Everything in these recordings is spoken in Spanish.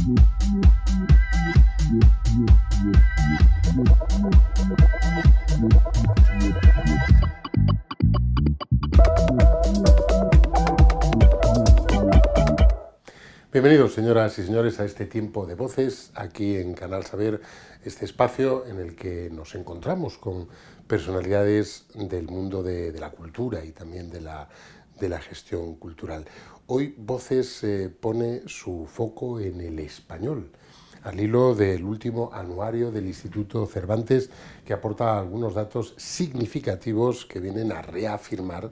Bienvenidos, señoras y señores, a este tiempo de voces, aquí en Canal Saber, este espacio en el que nos encontramos con personalidades del mundo de la cultura y también de la gestión cultural. Hoy Voces pone su foco en el español, al hilo del último anuario del Instituto Cervantes, que aporta algunos datos significativos que vienen a reafirmar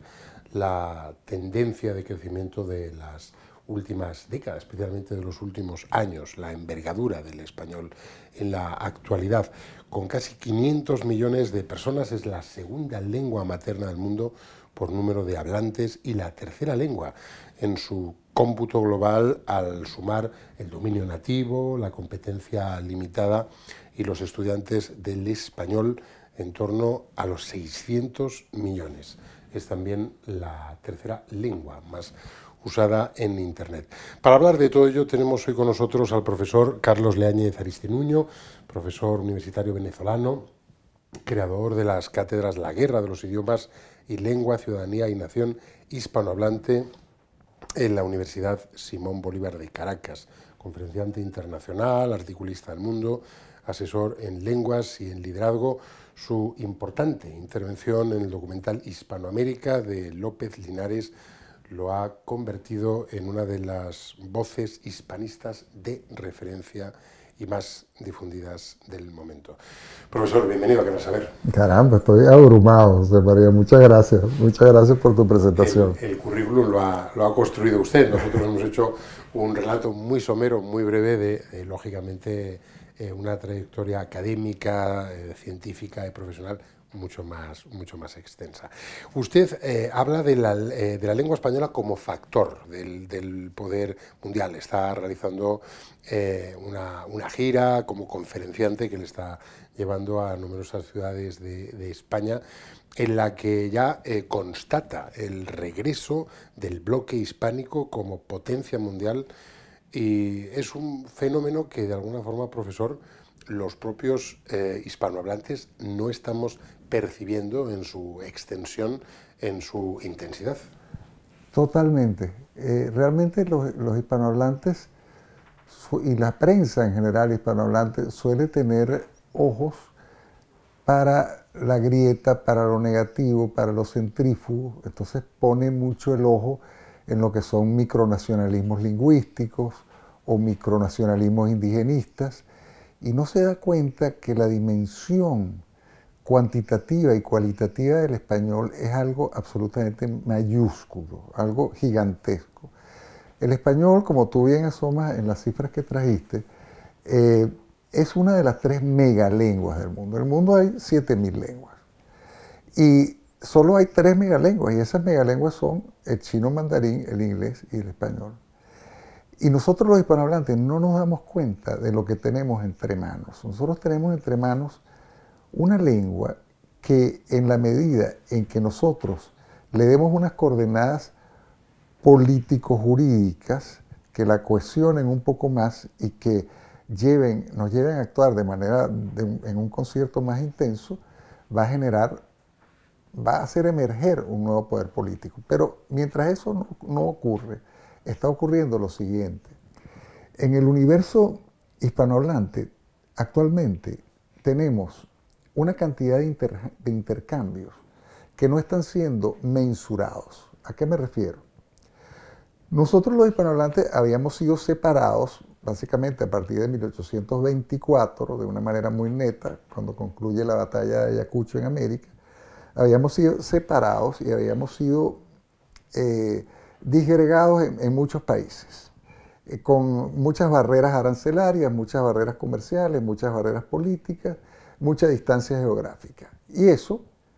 la tendencia de crecimiento de las últimas décadas, especialmente de los últimos años, la envergadura del español en la actualidad. Con casi 500 millones de personas, es la segunda lengua materna del mundo por número de hablantes y la tercera lengua en su cómputo global, al sumar el dominio nativo, la competencia limitada y los estudiantes del español en torno a los 600 millones. Es también la tercera lengua más usada en Internet. Para hablar de todo ello tenemos hoy con nosotros al profesor Carlos Leáñez Aristinuño, profesor universitario venezolano, creador de las cátedras La Guerra de los Idiomas y Lengua, Ciudadanía y Nación hispanohablante en la Universidad Simón Bolívar de Caracas, conferenciante internacional, articulista del Mundo, asesor en lenguas y en liderazgo. Su importante intervención en el documental Hispanoamérica de López Linares lo ha convertido en una de las voces hispanistas de referencia y más difundidas del momento. Profesor, bienvenido a Canal Saber. Caramba, estoy abrumado, José María. Muchas gracias por tu presentación. El currículum lo ha construido usted. Nosotros hemos hecho un relato muy somero, muy breve de lógicamente, una trayectoria académica, científica y profesional mucho más extensa. Usted habla de la lengua española como factor del poder mundial. Está realizando una gira como conferenciante que le está llevando a numerosas ciudades de España, en la que ya constata el regreso del bloque hispánico como potencia mundial, y es un fenómeno que de alguna forma, profesor, los propios hispanohablantes no estamos percibiendo en su extensión, en su intensidad. Totalmente. Realmente los hispanohablantes y la prensa en general hispanohablante suele tener ojos para la grieta, para lo negativo, para lo centrífugo. Entonces pone mucho el ojo en lo que son micronacionalismos lingüísticos o micronacionalismos indigenistas, y no se da cuenta que la dimensión cuantitativa y cualitativa del español es algo absolutamente mayúsculo, algo gigantesco. El español, como tú bien asomas en las cifras que trajiste, es una de las 3 megalenguas del mundo. En el mundo hay 7.000 lenguas. Y solo hay 3 megalenguas, y esas megalenguas son el chino mandarín, el inglés y el español. Y nosotros los hispanohablantes no nos damos cuenta de lo que tenemos entre manos. Nosotros tenemos entre manos una lengua que, en la medida en que nosotros le demos unas coordenadas político-jurídicas que la cohesionen un poco más y que nos lleven a actuar de manera en un concierto más intenso, va a hacer emerger un nuevo poder político. Pero mientras eso no ocurre, está ocurriendo lo siguiente. En el universo hispanohablante, actualmente tenemos una cantidad de intercambios que no están siendo mensurados. ¿A qué me refiero? Nosotros los hispanohablantes habíamos sido separados, básicamente a partir de 1824, de una manera muy neta, cuando concluye la batalla de Ayacucho en América. Habíamos sido separados y habíamos sido disgregados en muchos países, con muchas barreras arancelarias, muchas barreras comerciales, muchas barreras políticas, mucha distancia geográfica. Y eso,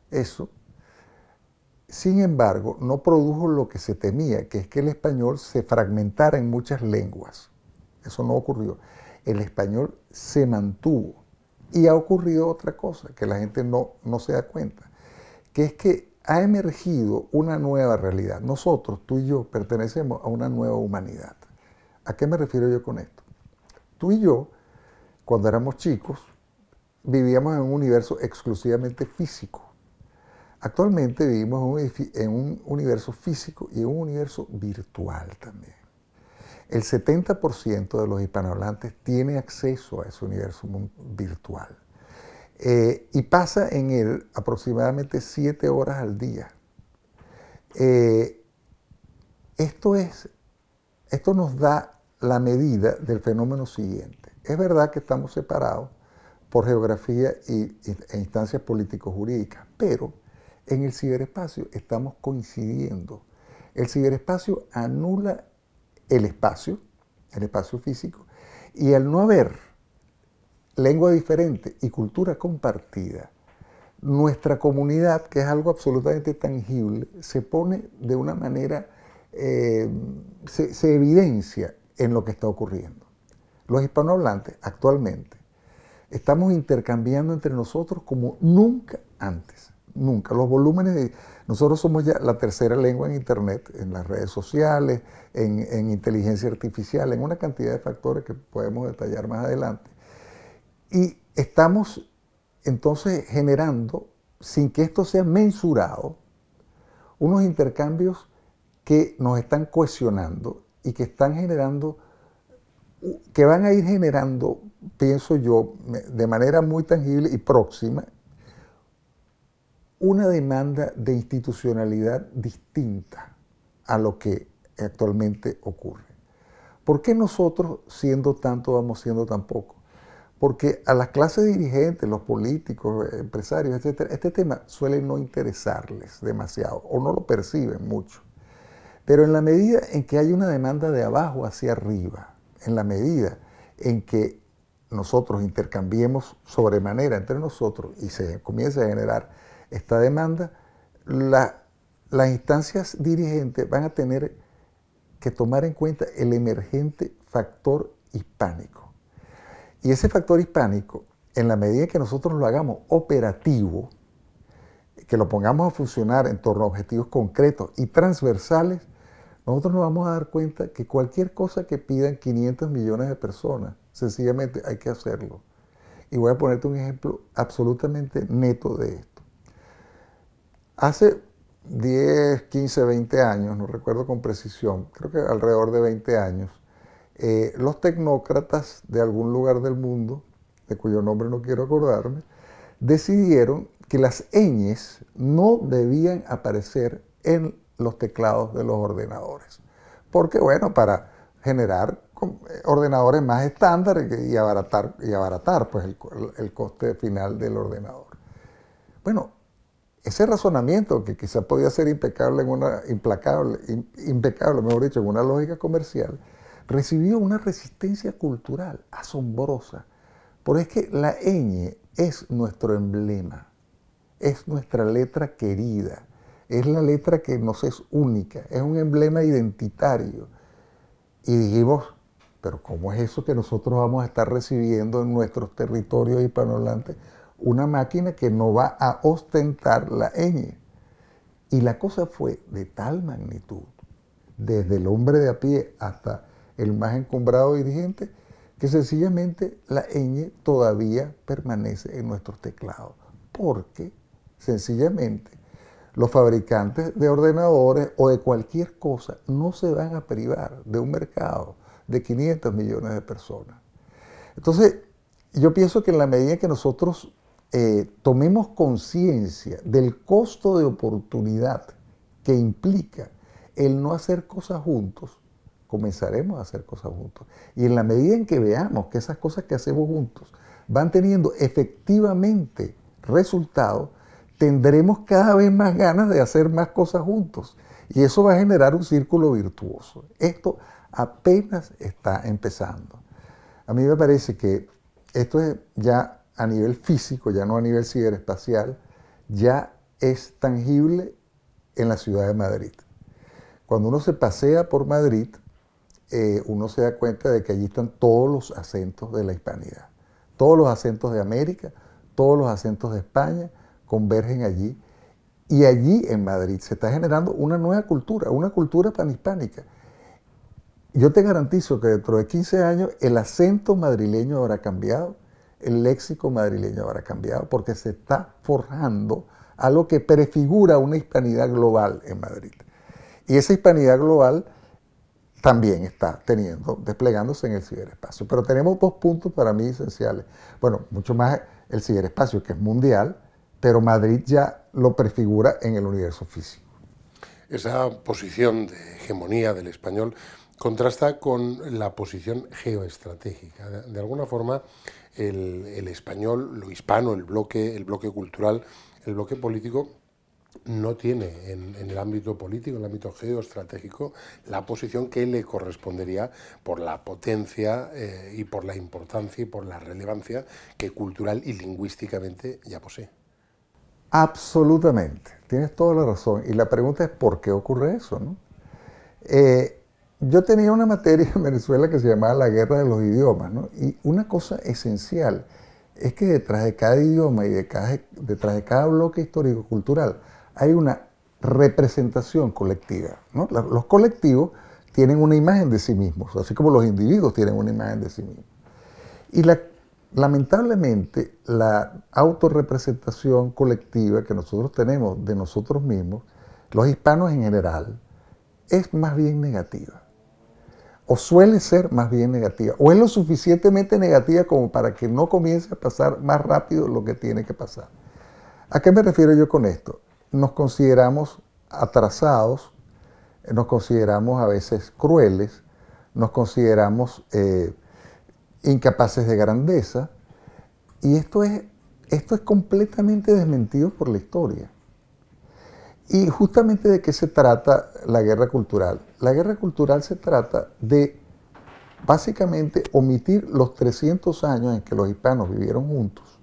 sin embargo, no produjo lo que se temía, que es que el español se fragmentara en muchas lenguas. Eso no ocurrió. El español se mantuvo. Y ha ocurrido otra cosa, que la gente no se da cuenta, que es que ha emergido una nueva realidad. Nosotros, tú y yo, pertenecemos a una nueva humanidad. ¿A qué me refiero yo con esto? Tú y yo, cuando éramos chicos, vivíamos en un universo exclusivamente físico. Actualmente vivimos en un universo físico y en un universo virtual también. El 70% de los hispanohablantes tiene acceso a ese universo virtual y pasa en él aproximadamente 7 horas al día. Esto nos da la medida del fenómeno siguiente. Es verdad que estamos separados por geografía e instancias político-jurídicas, pero en el ciberespacio estamos coincidiendo. El ciberespacio anula el espacio físico, y al no haber lengua diferente y cultura compartida, nuestra comunidad, que es algo absolutamente tangible, se pone de una manera, se evidencia en lo que está ocurriendo. Los hispanohablantes actualmente estamos intercambiando entre nosotros como nunca antes, nunca. Los volúmenes nosotros somos ya la tercera lengua en Internet, en las redes sociales, en inteligencia artificial, en una cantidad de factores que podemos detallar más adelante. Y estamos entonces generando, sin que esto sea mensurado, unos intercambios que nos están cohesionando y que están generando, que van a ir generando, pienso yo, de manera muy tangible y próxima, una demanda de institucionalidad distinta a lo que actualmente ocurre. ¿Por qué nosotros, siendo tanto, vamos siendo tan poco? Porque a las clases dirigentes, los políticos, empresarios, etcétera, este tema suele no interesarles demasiado o no lo perciben mucho. Pero en la medida en que hay una demanda de abajo hacia arriba, en la medida en que nosotros intercambiemos sobremanera entre nosotros y se comienza a generar esta demanda, las instancias dirigentes van a tener que tomar en cuenta el emergente factor hispánico. Y ese factor hispánico, en la medida en que nosotros lo hagamos operativo, que lo pongamos a funcionar en torno a objetivos concretos y transversales, nosotros nos vamos a dar cuenta que cualquier cosa que pidan 500 millones de personas, sencillamente hay que hacerlo. Y voy a ponerte un ejemplo absolutamente neto de esto. Hace 10, 15, 20 años, no recuerdo con precisión, creo que alrededor de 20 años, los tecnócratas de algún lugar del mundo, de cuyo nombre no quiero acordarme, decidieron que las ñes no debían aparecer en los teclados de los ordenadores. Porque, bueno, para generar ordenadores más estándares y abaratar pues, el coste final del ordenador. Bueno, ese razonamiento, que quizá podía ser impecable, mejor dicho, en una lógica comercial, recibió una resistencia cultural asombrosa. Porque es que la ñ es nuestro emblema, es nuestra letra querida, es la letra que nos es única, es un emblema identitario. Y dijimos, pero ¿cómo es eso que nosotros vamos a estar recibiendo en nuestros territorios hispanohablantes una máquina que no va a ostentar la ñ? Y la cosa fue de tal magnitud, desde el hombre de a pie hasta el más encumbrado dirigente, que sencillamente la ñ todavía permanece en nuestros teclados, porque sencillamente los fabricantes de ordenadores o de cualquier cosa no se van a privar de un mercado de 500 millones de personas. Entonces, yo pienso que en la medida que nosotros tomemos conciencia del costo de oportunidad que implica el no hacer cosas juntos, comenzaremos a hacer cosas juntos. Y en la medida en que veamos que esas cosas que hacemos juntos van teniendo efectivamente resultados, tendremos cada vez más ganas de hacer más cosas juntos. Y eso va a generar un círculo virtuoso. Esto apenas está empezando. A mí me parece que esto es ya a nivel físico, ya no a nivel ciberespacial, ya es tangible en la ciudad de Madrid. Cuando uno se pasea por Madrid, uno se da cuenta de que allí están todos los acentos de la hispanidad. Todos los acentos de América, todos los acentos de España convergen allí. Y allí en Madrid se está generando una nueva cultura, una cultura panhispánica. yo te garantizo que dentro de 15 años el acento madrileño habrá cambiado, el léxico madrileño habrá cambiado, porque se está forjando algo que prefigura una hispanidad global en Madrid. Y esa hispanidad global también está desplegándose en el ciberespacio. Pero tenemos dos puntos para mí esenciales. Bueno, mucho más el ciberespacio, que es mundial, pero Madrid ya lo prefigura en el universo físico. Esa posición de hegemonía del español contrasta con la posición geoestratégica. De alguna forma, el español, lo hispano, el bloque cultural, el bloque político, no tiene en el ámbito político, en el ámbito geoestratégico, la posición que le correspondería por la potencia y por la importancia y por la relevancia que cultural y lingüísticamente ya posee. Absolutamente, tienes toda la razón. Y la pregunta es ¿por qué ocurre eso, ¿no? Yo tenía una materia en Venezuela que se llamaba la guerra de los idiomas, ¿no? Y una cosa esencial es que detrás de cada idioma y detrás de cada bloque histórico-cultural hay una representación colectiva, ¿no? Los colectivos tienen una imagen de sí mismos, así como los individuos tienen una imagen de sí mismos. Y lamentablemente la autorrepresentación colectiva que nosotros tenemos de nosotros mismos, los hispanos en general, es más bien negativa. O suele ser más bien negativa, o es lo suficientemente negativa como para que no comience a pasar más rápido lo que tiene que pasar. ¿A qué me refiero yo con esto? Nos consideramos atrasados, nos consideramos a veces crueles, nos consideramos incapaces de grandeza, y esto es completamente desmentido por la historia. Y justamente ¿de qué se trata la guerra cultural? La guerra cultural se trata de básicamente omitir los 300 años en que los hispanos vivieron juntos.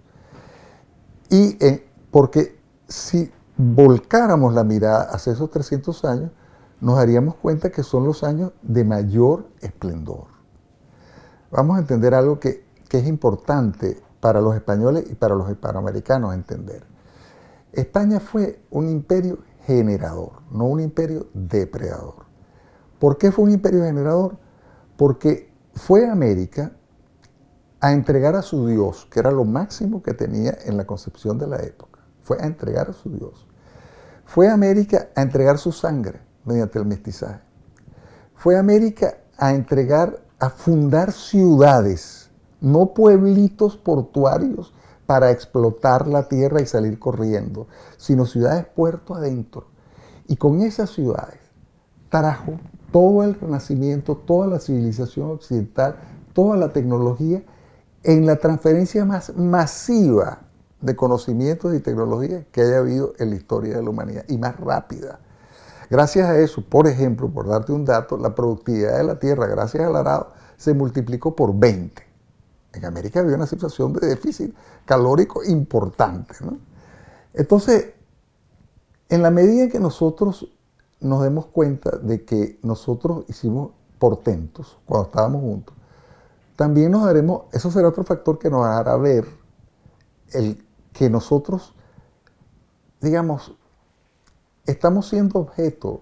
Porque si volcáramos la mirada hacia esos 300 años, nos daríamos cuenta que son los años de mayor esplendor. Vamos a entender algo que es importante para los españoles y para los hispanoamericanos entender. España fue un imperio generador, no un imperio depredador. ¿Por qué fue un imperio generador? Porque fue América a entregar a su Dios, que era lo máximo que tenía en la concepción de la época. Fue a entregar a su Dios. Fue a América a entregar su sangre mediante el mestizaje. Fue a América a fundar ciudades, no pueblitos portuarios para explotar la tierra y salir corriendo, sino ciudades puerto adentro. Y con esas ciudades trajo todo el renacimiento, toda la civilización occidental, toda la tecnología, en la transferencia más masiva de conocimientos y tecnología que haya habido en la historia de la humanidad, y más rápida. Gracias a eso, por ejemplo, por darte un dato, la productividad de la tierra, gracias al arado, se multiplicó por 20. En América había una situación de déficit calórico importante, ¿no? Entonces, en la medida en que nosotros nos demos cuenta de que nosotros hicimos portentos cuando estábamos juntos, también eso será otro factor que nos hará ver el que nosotros, digamos, estamos siendo objeto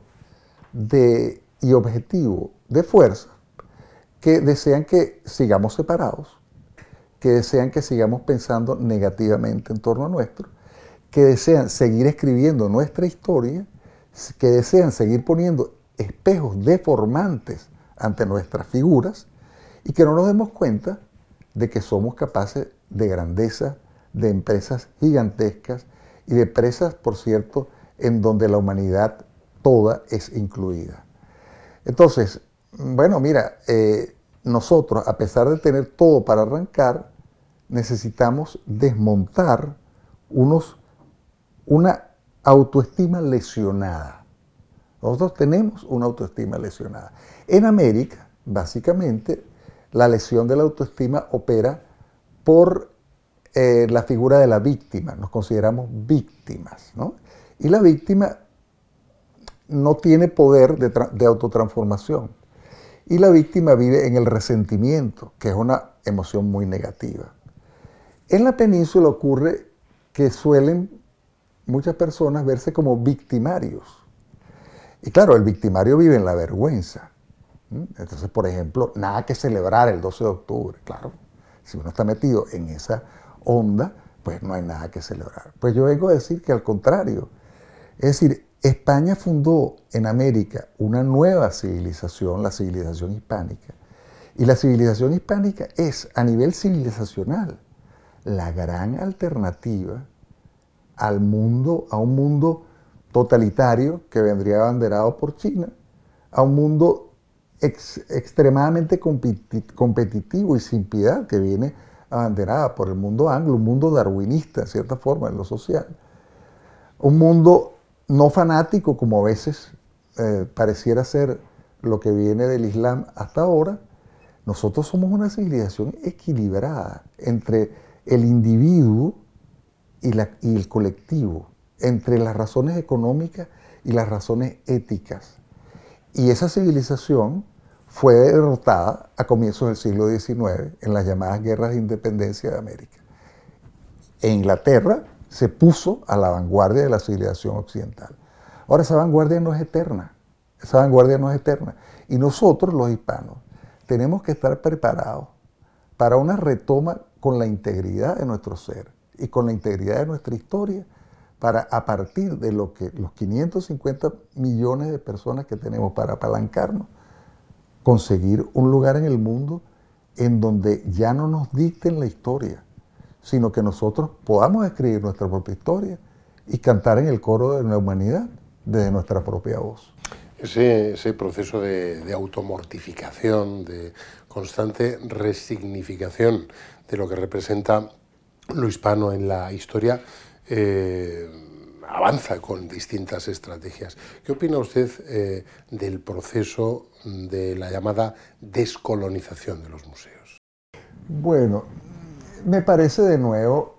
y objetivo de fuerzas que desean que sigamos separados, que desean que sigamos pensando negativamente en torno a nuestro, que desean seguir escribiendo nuestra historia, que desean seguir poniendo espejos deformantes ante nuestras figuras y que no nos demos cuenta de que somos capaces de grandeza, de empresas gigantescas y de empresas, por cierto, en donde la humanidad toda es incluida. Entonces, bueno, mira, nosotros, a pesar de tener todo para arrancar, necesitamos desmontar una autoestima lesionada. Nosotros tenemos una autoestima lesionada. En América, básicamente, la lesión de la autoestima opera por la figura de la víctima. Nos consideramos víctimas, ¿no? Y la víctima no tiene poder de autotransformación. Y la víctima vive en el resentimiento, que es una emoción muy negativa. En la península ocurre que suelen muchas personas verse como victimarios. Y claro, el victimario vive en la vergüenza. Entonces, por ejemplo, nada que celebrar el 12 de octubre, claro. Si uno está metido en esa onda, pues no hay nada que celebrar. Pues yo vengo a decir que al contrario. Es decir, España fundó en América una nueva civilización, la civilización hispánica. Y la civilización hispánica es, a nivel civilizacional, la gran alternativa al mundo, a un mundo totalitario que vendría abanderado por China, a un mundo extremadamente competitivo y sin piedad que viene abanderada por el mundo anglo, un mundo darwinista, en cierta forma, en lo social. Un mundo no fanático, como a veces pareciera ser lo que viene del Islam hasta ahora. Nosotros somos una civilización equilibrada entre el individuo y el colectivo, entre las razones económicas y las razones éticas. Y esa civilización fue derrotada a comienzos del siglo XIX en las llamadas guerras de independencia de América. E Inglaterra se puso a la vanguardia de la civilización occidental. Ahora, esa vanguardia no es eterna. Esa vanguardia no es eterna. Y nosotros, los hispanos, tenemos que estar preparados para una retoma con la integridad de nuestro ser y con la integridad de nuestra historia, para, a partir de lo que los 550 millones de personas que tenemos para apalancarnos, conseguir un lugar en el mundo en donde ya no nos dicten la historia, sino que nosotros podamos escribir nuestra propia historia y cantar en el coro de la humanidad desde nuestra propia voz. Ese proceso de automortificación, de constante resignificación de lo que representa lo hispano en la historia, avanza con distintas estrategias. ¿Qué opina usted del proceso de la llamada descolonización de los museos? Bueno, me parece de nuevo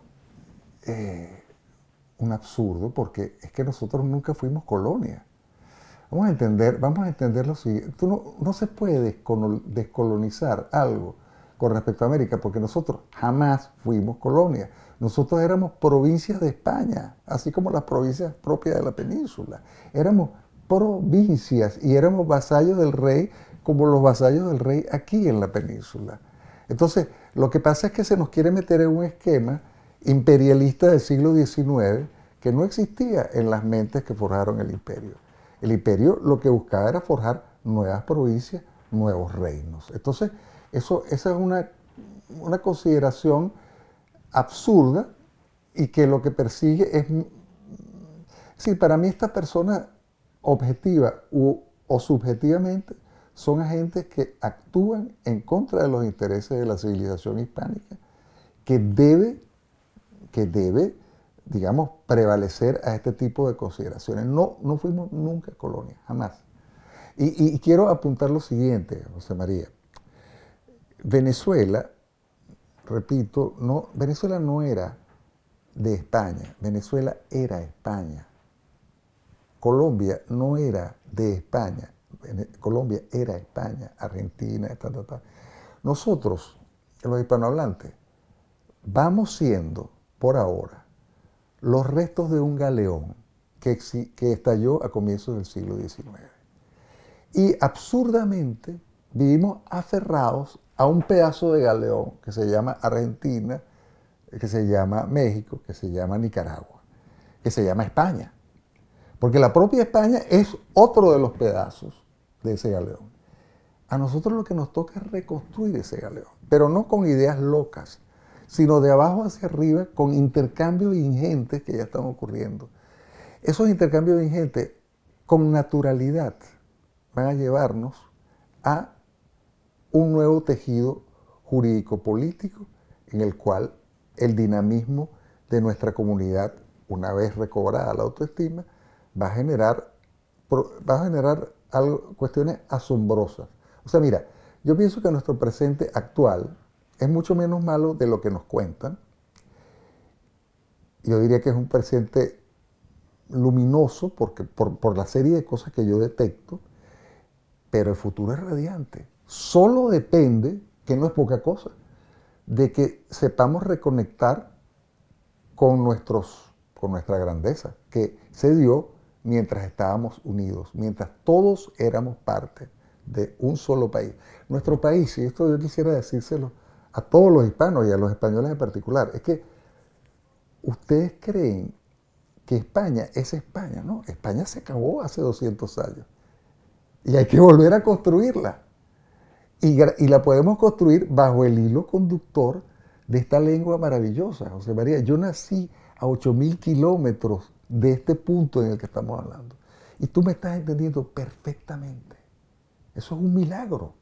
un absurdo, porque es que nosotros nunca fuimos colonia. Vamos a entender lo siguiente. No se puede descolonizar algo con respecto a América, porque nosotros jamás fuimos colonia. Nosotros éramos provincias de España, así como las provincias propias de la península. Éramos provincias y éramos vasallos del rey, como los vasallos del rey aquí en la península. Entonces, lo que pasa es que se nos quiere meter en un esquema imperialista del siglo XIX que no existía en las mentes que forjaron el imperio. El imperio lo que buscaba era forjar nuevas provincias, nuevos reinos. Entonces, esa es una consideración absurda y que lo que persigue es... Sí, para mí esta persona objetiva o subjetivamente son agentes que actúan en contra de los intereses de la civilización hispánica, que debe, digamos, prevalecer a este tipo de consideraciones. No fuimos nunca colonia, jamás. Y quiero apuntar lo siguiente, José María. Venezuela, repito, Venezuela no era de España, Venezuela era España. Colombia no era de España, Colombia era España, Argentina, Nosotros, los hispanohablantes, vamos siendo, por ahora, los restos de un galeón que estalló a comienzos del siglo XIX. Y absurdamente vivimos aferrados a un pedazo de galeón que se llama Argentina, que se llama México, que se llama Nicaragua, que se llama España. Porque la propia España es otro de los pedazos de ese galeón. A nosotros lo que nos toca es reconstruir ese galeón, pero no con ideas locas, sino de abajo hacia arriba con intercambios ingentes que ya están ocurriendo. Esos intercambios ingentes, con naturalidad, van a llevarnos a un nuevo tejido jurídico-político en el cual el dinamismo de nuestra comunidad, una vez recobrada la autoestima, va a generar cuestiones asombrosas. O sea, mira, yo pienso que nuestro presente actual es mucho menos malo de lo que nos cuentan. Yo diría que es un presente luminoso por la serie de cosas que yo detecto, pero el futuro es radiante. Solo depende, que no es poca cosa, de que sepamos reconectar con nuestra grandeza, que se dio mientras estábamos unidos, mientras todos éramos parte de un solo país. Nuestro país, y esto yo quisiera decírselo a todos los hispanos y a los españoles en particular, es que ustedes creen que España es España, ¿no? España se acabó hace 200 años y hay que volver a construirla. Y la podemos construir bajo el hilo conductor de esta lengua maravillosa. José María, yo nací a 8.000 kilómetros de este punto en el que estamos hablando. Y tú me estás entendiendo perfectamente. Eso es un milagro.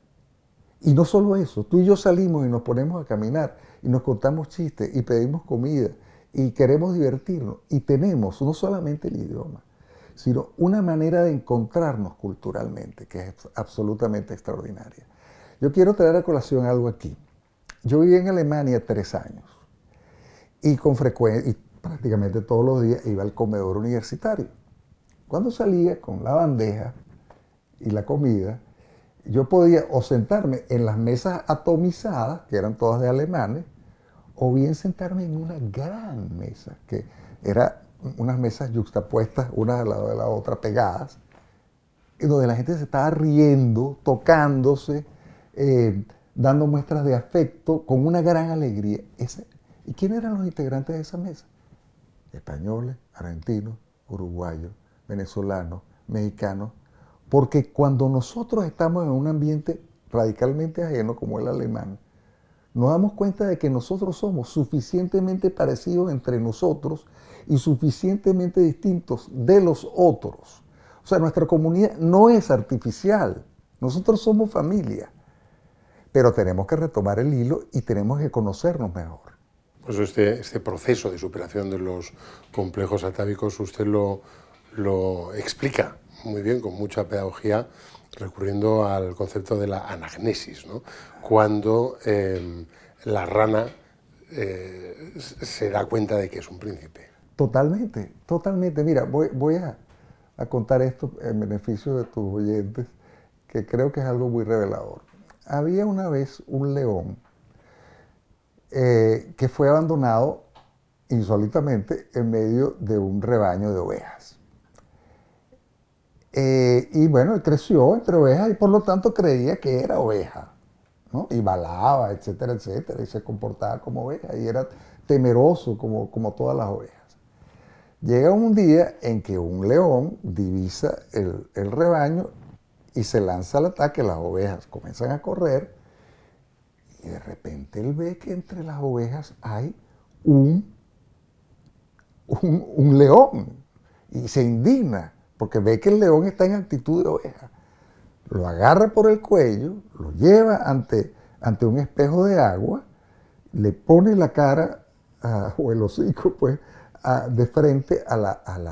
Y no solo eso, tú y yo salimos y nos ponemos a caminar y nos contamos chistes y pedimos comida y queremos divertirnos. Y tenemos no solamente el idioma, sino una manera de encontrarnos culturalmente que es absolutamente extraordinaria. Yo quiero traer a colación algo aquí. Yo viví en Alemania 3 años y con frecuencia, y prácticamente todos los días iba al comedor universitario. Cuando salía con la bandeja y la comida, yo podía o sentarme en las mesas atomizadas, que eran todas de alemanes, o bien sentarme en una gran mesa, que eran unas mesas yuxtapuestas, una al lado de la otra, pegadas, y donde la gente se estaba riendo, tocándose, dando muestras de afecto, con una gran alegría. ¿Y quiénes eran los integrantes de esa mesa? Españoles, argentinos, uruguayos, venezolanos, mexicanos, porque cuando nosotros estamos en un ambiente radicalmente ajeno como el alemán, nos damos cuenta de que nosotros somos suficientemente parecidos entre nosotros y suficientemente distintos de los otros. O sea, nuestra comunidad no es artificial, nosotros somos familia, pero tenemos que retomar el hilo y tenemos que conocernos mejor. Pues este proceso de superación de los complejos atávicos usted lo explica muy bien, con mucha pedagogía, recurriendo al concepto de la anagnesis, ¿no? Cuando la rana se da cuenta de que es un príncipe. Totalmente, totalmente. Mira, voy a contar esto en beneficio de tus oyentes, que creo que es algo muy revelador. Había una vez un león que fue abandonado insólitamente en medio de un rebaño de ovejas. Y bueno, él creció entre ovejas y por lo tanto creía que era oveja, ¿no? Y balaba, etcétera, etcétera, y se comportaba como oveja y era temeroso como todas las ovejas. Llega un día en que un león divisa el rebaño y se lanza al ataque, las ovejas comienzan a correr y de repente él ve que entre las ovejas hay un león y se indigna porque ve que el león está en actitud de oveja. Lo agarra por el cuello, lo lleva ante un espejo de agua, le pone la cara o el hocico pues, de frente al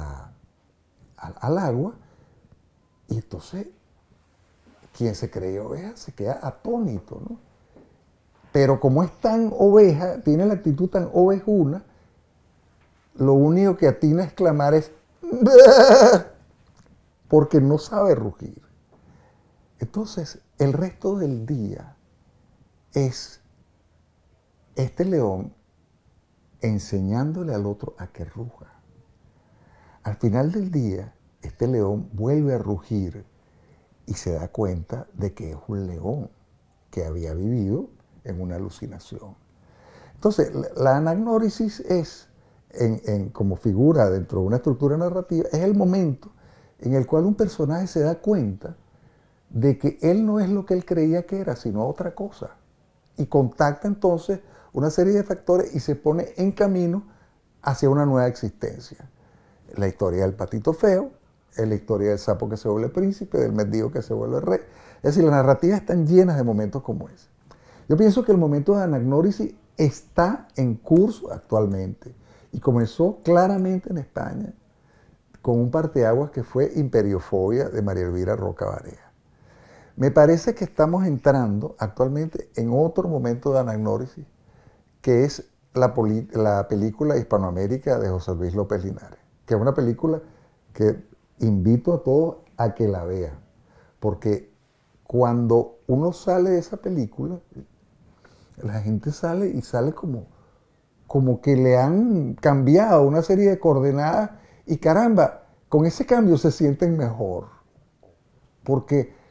agua y entonces quien se cree oveja se queda atónito, ¿no? Pero como es tan oveja, tiene la actitud tan ovejuna, lo único que atina a exclamar es ¡bah! Porque no sabe rugir. Entonces, el resto del día es este león enseñándole al otro a que ruja. Al final del día, este león vuelve a rugir y se da cuenta de que es un león que había vivido en una alucinación. Entonces, la anagnórisis es, como figura dentro de una estructura narrativa, es el momento en el cual un personaje se da cuenta de que él no es lo que él creía que era, sino otra cosa. Y contacta entonces una serie de factores y se pone en camino hacia una nueva existencia. La historia del patito feo, es la historia del sapo que se vuelve príncipe, del mendigo que se vuelve rey. Es decir, las narrativas están llenas de momentos como ese. Yo pienso que el momento de anagnórisis está en curso actualmente y comenzó claramente en España con un parteaguas que fue Imperiofobia de María Elvira Roca Barea. Me parece que estamos entrando actualmente en otro momento de anagnórisis, que es la película Hispanoamérica de José Luis López Linares, que es una película que invito a todos a que la vean, porque cuando uno sale de esa película, la gente sale y sale como que le han cambiado una serie de coordenadas y caramba, con ese cambio se sienten mejor, porque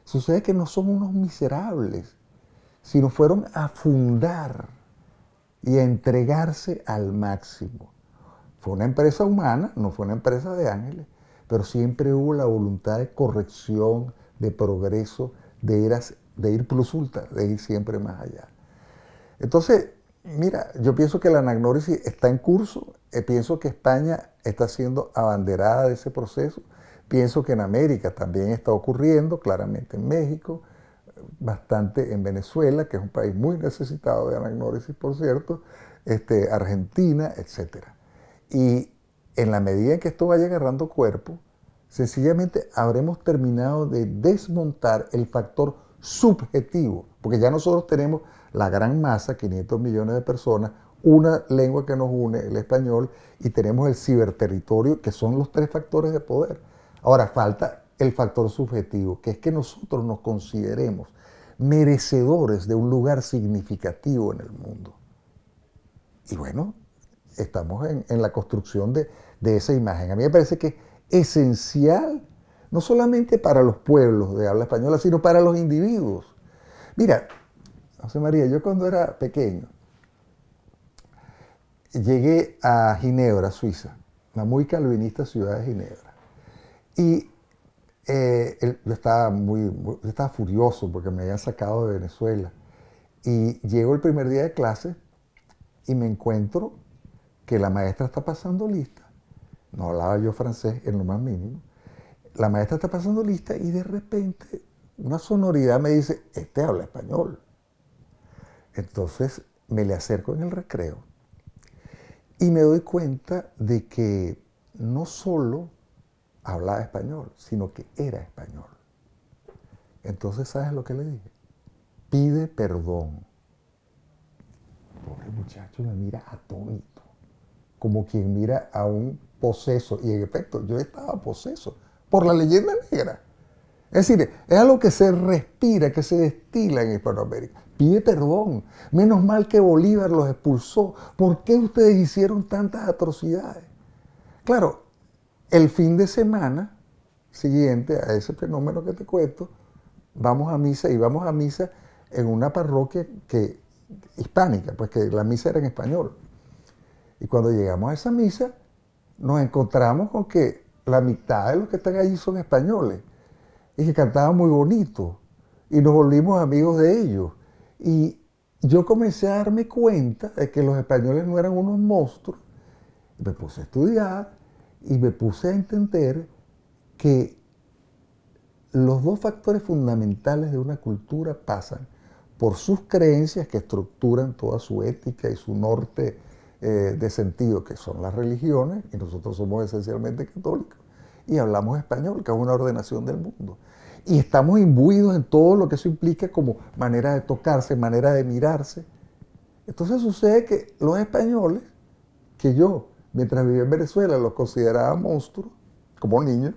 Sucede que no son unos miserables, sino fueron a fundar y a entregarse al máximo. Fue una empresa humana, no fue una empresa de ángeles, pero siempre hubo la voluntad de corrección, de progreso, de ir plus ultra, de ir siempre más allá. Entonces, mira, yo pienso que la anagnórisis está en curso, pienso que España está siendo abanderada de ese proceso, pienso que en América también está ocurriendo, claramente en México, bastante en Venezuela, que es un país muy necesitado de anagnórisis, por cierto, Argentina, etc. Y en la medida en que esto vaya agarrando cuerpo, sencillamente habremos terminado de desmontar el factor subjetivo, porque ya nosotros tenemos la gran masa, 500 millones de personas, una lengua que nos une, el español, y tenemos el ciberterritorio, que son los 3 factores de poder. Ahora falta el factor subjetivo, que es que nosotros nos consideremos merecedores de un lugar significativo en el mundo. Y bueno, estamos en la construcción de esa imagen. A mí me parece que es esencial, no solamente para los pueblos de habla española, sino para los individuos. Mira, José María, yo cuando era pequeño, llegué a Ginebra, Suiza, una muy calvinista ciudad de Ginebra. Y yo estaba furioso porque me habían sacado de Venezuela. Y llego el primer día de clase y me encuentro que la maestra está pasando lista. No hablaba yo francés en lo más mínimo. La maestra está pasando lista y de repente una sonoridad me dice, este habla español. Entonces me le acerco en el recreo y me doy cuenta de que no solo hablaba español, sino que era español. Entonces, ¿sabes lo que le dije? Pide perdón. Pobre muchacho me mira atónito, como quien mira a un poseso. Y en efecto, yo estaba poseso por la leyenda negra. Es decir, es algo que se respira, que se destila en Hispanoamérica. Pide perdón. Menos mal que Bolívar los expulsó. ¿Por qué ustedes hicieron tantas atrocidades? Claro, el fin de semana siguiente a ese fenómeno que te cuento, vamos a misa, y vamos a misa en una parroquia hispánica, pues que la misa era en español. Y cuando llegamos a esa misa, nos encontramos con que la mitad de los que están allí son españoles y que cantaban muy bonito y nos volvimos amigos de ellos. Y yo comencé a darme cuenta de que los españoles no eran unos monstruos. Me puse a estudiar y me puse a entender que los 2 factores fundamentales de una cultura pasan por sus creencias que estructuran toda su ética y su norte de sentido, que son las religiones, y nosotros somos esencialmente católicos, y hablamos español, que es una ordenación del mundo. Y estamos imbuidos en todo lo que eso implica como manera de tocarse, manera de mirarse. Entonces sucede que los españoles, que yo, mientras vivía en Venezuela, los consideraba monstruos, como niños,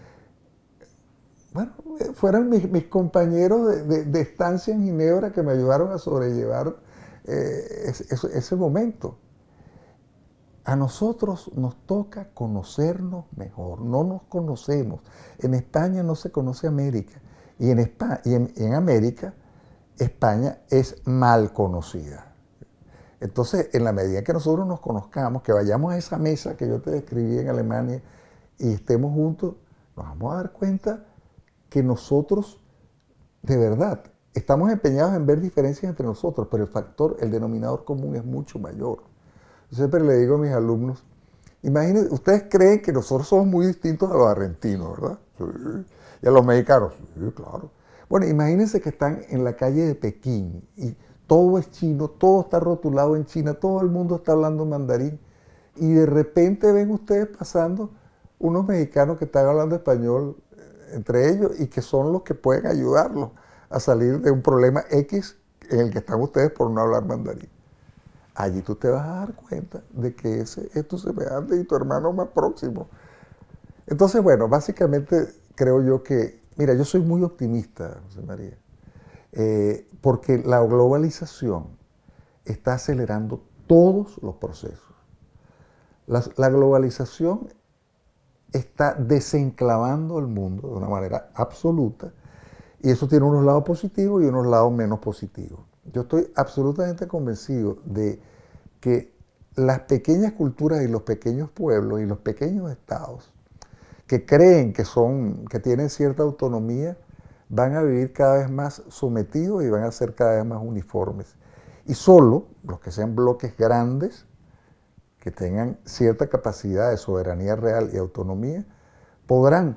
bueno, fueron mis compañeros de estancia en Ginebra que me ayudaron a sobrellevar ese momento. A nosotros nos toca conocernos mejor, no nos conocemos. En España no se conoce América, y en América España es mal conocida. Entonces, en la medida en que nosotros nos conozcamos, que vayamos a esa mesa que yo te describí en Alemania y estemos juntos, nos vamos a dar cuenta que nosotros, de verdad, estamos empeñados en ver diferencias entre nosotros, pero el denominador común es mucho mayor. Yo siempre le digo a mis alumnos, imagínense, ustedes creen que nosotros somos muy distintos a los argentinos, ¿verdad? Sí. Y a los mexicanos, sí, claro. Bueno, imagínense que están en la calle de Pekín y todo es chino, todo está rotulado en China, todo el mundo está hablando mandarín, y de repente ven ustedes pasando unos mexicanos que están hablando español entre ellos y que son los que pueden ayudarlos a salir de un problema X en el que están ustedes por no hablar mandarín. Allí tú te vas a dar cuenta de que ese es tu semejante y tu hermano más próximo. Entonces, bueno, básicamente creo yo que, mira, yo soy muy optimista, José María, porque la globalización está acelerando todos los procesos. La globalización está desenclavando el mundo de una manera absoluta Y eso tiene unos lados positivos y unos lados menos positivos. Yo estoy absolutamente convencido de que las pequeñas culturas y los pequeños pueblos y los pequeños estados que creen que tienen cierta autonomía, van a vivir cada vez más sometidos y van a ser cada vez más uniformes. Y solo los que sean bloques grandes, que tengan cierta capacidad de soberanía real y autonomía, podrán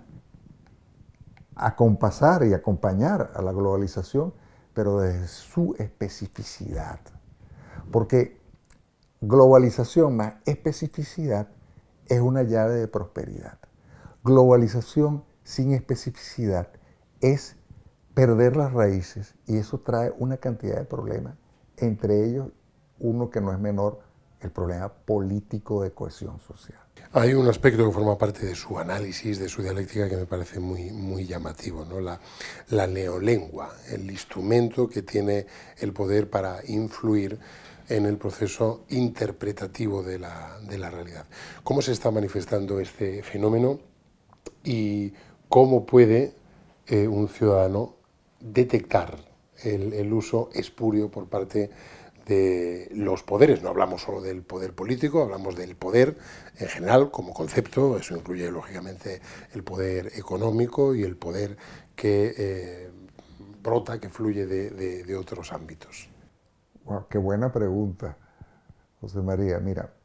acompasar y acompañar a la globalización, pero desde su especificidad. Porque globalización más especificidad es una llave de prosperidad. Globalización sin especificidad es perder las raíces y eso trae una cantidad de problemas, entre ellos uno que no es menor, el problema político de cohesión social. Hay un aspecto que forma parte de su análisis, de su dialéctica, que me parece muy llamativo, ¿no? La neolengua, el instrumento que tiene el poder para influir en el proceso interpretativo de la realidad. ¿Cómo se está manifestando este fenómeno y cómo puede un ciudadano detectar el uso espurio por parte de los poderes? No hablamos solo del poder político, hablamos del poder en general como concepto. Eso incluye lógicamente el poder económico y el poder que brota, que fluye de otros ámbitos. Wow, qué buena pregunta, José María. Mira,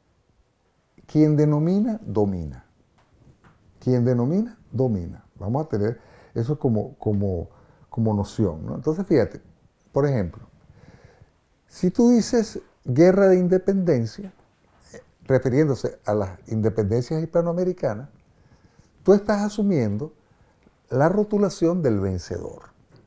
quien denomina, domina. Quien denomina, domina. Vamos a tener eso como noción, ¿no? Entonces, fíjate, por ejemplo, si tú dices guerra de independencia, refiriéndose a las independencias hispanoamericanas, tú estás asumiendo la rotulación del vencedor.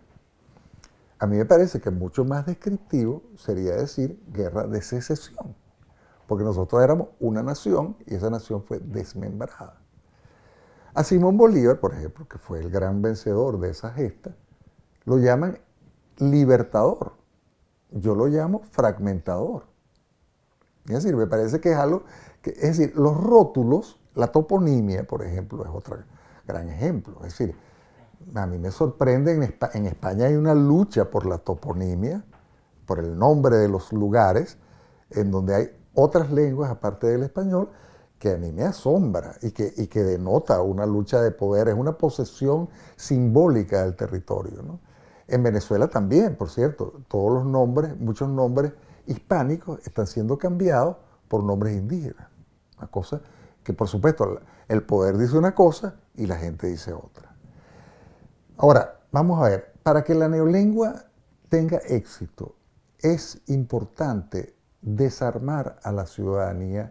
A mí me parece que mucho más descriptivo sería decir guerra de secesión, porque nosotros éramos una nación y esa nación fue desmembrada. A Simón Bolívar, por ejemplo, que fue el gran vencedor de esa gesta, lo llaman libertador. Yo lo llamo fragmentador. Es decir, me parece que es algo que, es decir, los rótulos, la toponimia, por ejemplo, es otro gran ejemplo. Es decir, a mí me sorprende, en España hay una lucha por la toponimia, por el nombre de los lugares, en donde hay otras lenguas aparte del español, que a mí me asombra y que denota una lucha de poder, es una posesión simbólica del territorio, ¿no? En Venezuela también, por cierto, todos los nombres, muchos nombres hispánicos están siendo cambiados por nombres indígenas. Una cosa que, por supuesto, el poder dice una cosa y la gente dice otra. Ahora, vamos a ver, para que la neolengua tenga éxito, es importante desarmar a la ciudadanía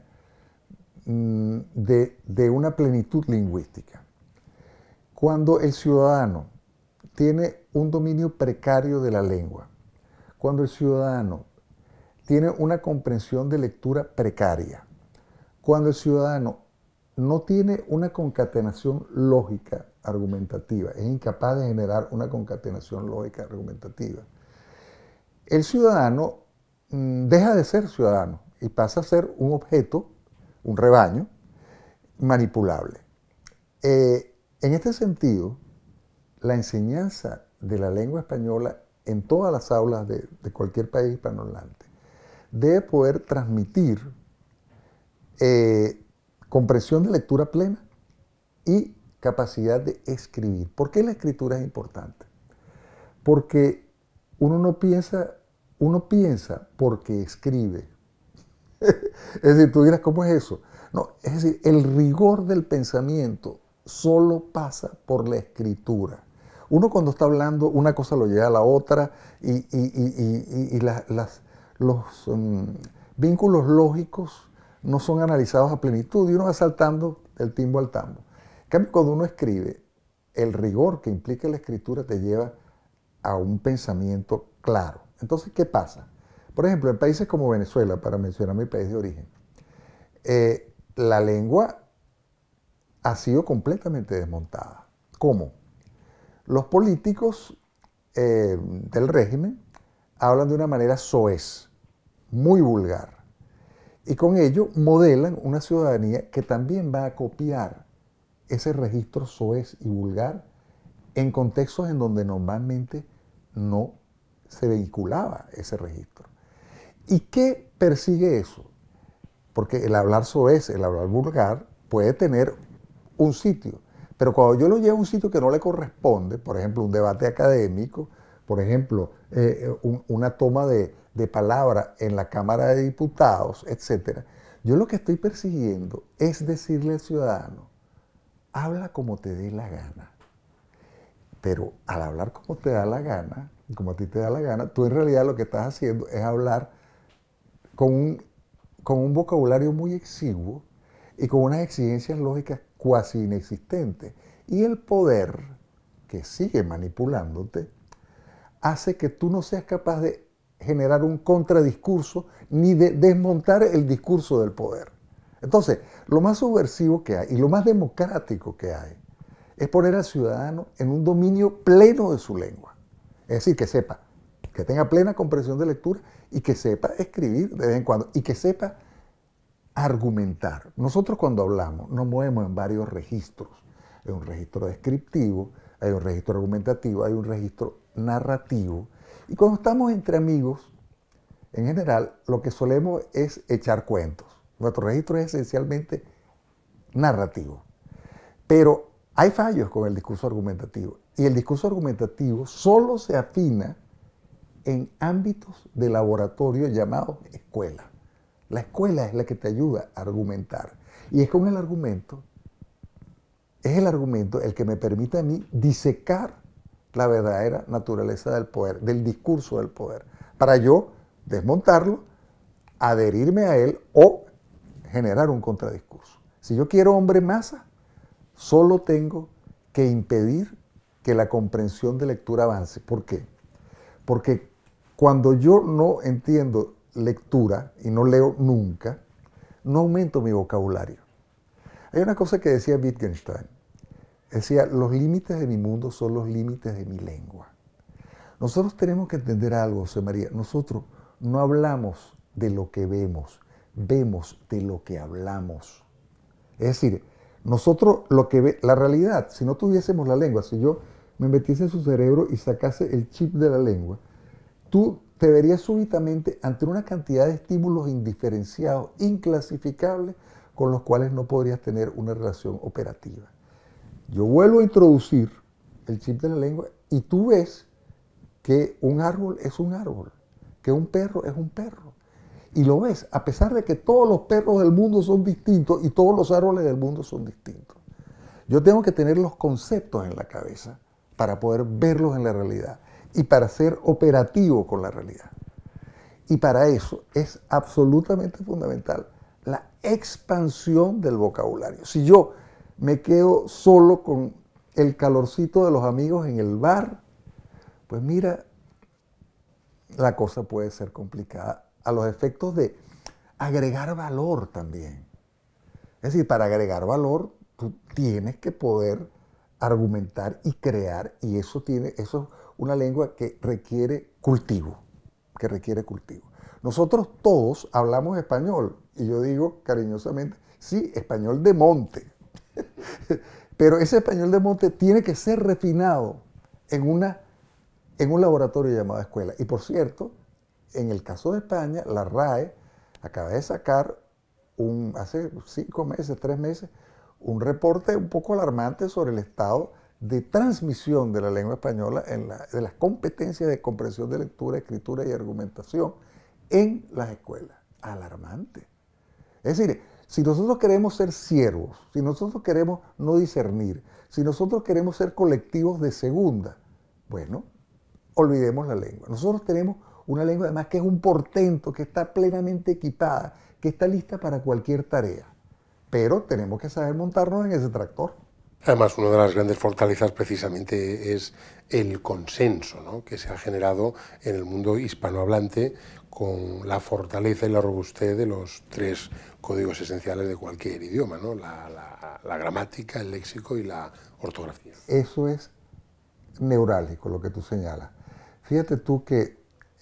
de una plenitud lingüística. Cuando el ciudadano tiene un dominio precario de la lengua, cuando el ciudadano tiene una comprensión de lectura precaria, cuando el ciudadano no tiene una concatenación lógica argumentativa, es incapaz de generar una concatenación lógica argumentativa, el ciudadano deja de ser ciudadano y pasa a ser un objeto, un rebaño, manipulable. En este sentido, la enseñanza de la lengua española en todas las aulas de cualquier país hispanohablante debe poder transmitir comprensión de lectura plena y capacidad de escribir. ¿Por qué la escritura es importante? Porque uno piensa porque escribe. Es decir, tú dirás, ¿cómo es eso? No, es decir, el rigor del pensamiento solo pasa por la escritura. Uno cuando está hablando, una cosa lo lleva a la otra y los vínculos lógicos no son analizados a plenitud y uno va saltando del timbo al tambo. En cambio, cuando uno escribe, el rigor que implica la escritura te lleva a un pensamiento claro. Entonces, ¿qué pasa? Por ejemplo, en países como Venezuela, para mencionar mi país de origen, la lengua ha sido completamente desmontada. ¿Cómo? Los políticos del régimen hablan de una manera soez, muy vulgar, y con ello modelan una ciudadanía que también va a copiar ese registro soez y vulgar en contextos en donde normalmente no se vehiculaba ese registro. ¿Y qué persigue eso? Porque el hablar soez, el hablar vulgar, puede tener un sitio. Pero cuando yo lo llevo a un sitio que no le corresponde, por ejemplo, un debate académico, por ejemplo, una toma de palabra en la Cámara de Diputados, etc., yo lo que estoy persiguiendo es decirle al ciudadano, habla como te dé la gana. Pero al hablar como te da la gana, como a ti te da la gana, tú en realidad lo que estás haciendo es hablar con un vocabulario muy exiguo y con unas exigencias lógicas cuasi inexistentes. Y el poder, que sigue manipulándote, hace que tú no seas capaz de generar un contradiscurso ni de desmontar el discurso del poder. Entonces, lo más subversivo que hay y lo más democrático que hay es poner al ciudadano en un dominio pleno de su lengua. Es decir, que sepa, que tenga plena comprensión de lectura y que sepa escribir de vez en cuando y que sepa argumentar. Nosotros cuando hablamos nos movemos en varios registros. Hay un registro descriptivo, hay un registro argumentativo, hay un registro narrativo. Y cuando estamos entre amigos, en general, lo que solemos es echar cuentos. Nuestro registro es esencialmente narrativo. Pero hay fallos con el discurso argumentativo. Y el discurso argumentativo solo se afina en ámbitos de laboratorio llamados escuela. La escuela es la que te ayuda a argumentar. Y es con el argumento, es el argumento el que me permite a mí disecar la verdadera naturaleza del poder, del discurso del poder, para yo desmontarlo, adherirme a él o generar un contradiscurso. Si yo quiero hombre masa, solo tengo que impedir que la comprensión de lectura avance. ¿Por qué? Porque cuando yo no entiendo lectura y no leo nunca, no aumento mi vocabulario. Hay una cosa que decía Wittgenstein. Decía, los límites de mi mundo son los límites de mi lengua. Nosotros tenemos que entender algo, José María. Nosotros no hablamos de lo que vemos, vemos de lo que hablamos. Es decir, nosotros lo que ve, la realidad, si no tuviésemos la lengua, si yo me metiese en su cerebro y sacase el chip de la lengua, tú te verías súbitamente ante una cantidad de estímulos indiferenciados, inclasificables, con los cuales no podrías tener una relación operativa. Yo vuelvo a introducir el chip de la lengua y tú ves que un árbol es un árbol, que un perro es un perro. Y lo ves, a pesar de que todos los perros del mundo son distintos y todos los árboles del mundo son distintos. Yo tengo que tener los conceptos en la cabeza para poder verlos en la realidad y para ser operativo con la realidad. Y para eso es absolutamente fundamental la expansión del vocabulario. Si yo me quedo solo con el calorcito de los amigos en el bar, pues mira, la cosa puede ser complicada a los efectos de agregar valor también. Es decir, para agregar valor, tú tienes que poder argumentar y crear, y eso es una lengua que requiere cultivo, Nosotros todos hablamos español, y yo digo cariñosamente, sí, español de monte. Pero ese español de monte tiene que ser refinado en un laboratorio llamado escuela. Y por cierto, en el caso de España, la RAE acaba de sacar hace 5 meses, 3 meses, un reporte un poco alarmante sobre el estado de transmisión de la lengua española, de las competencias de comprensión de lectura, escritura y argumentación en las escuelas. Alarmante. Es decir, si nosotros queremos ser siervos, si nosotros queremos no discernir, si nosotros queremos ser colectivos de segunda, bueno, olvidemos la lengua. Nosotros tenemos una lengua además que es un portento, que está plenamente equipada, que está lista para cualquier tarea. Pero tenemos que saber montarnos en ese tractor. Además, una de las grandes fortalezas precisamente es el consenso, ¿no?, que se ha generado en el mundo hispanohablante con la fortaleza y la robustez de los 3 códigos esenciales de cualquier idioma, ¿no?, la gramática, el léxico y la ortografía. Eso es neurálgico lo que tú señalas. Fíjate tú que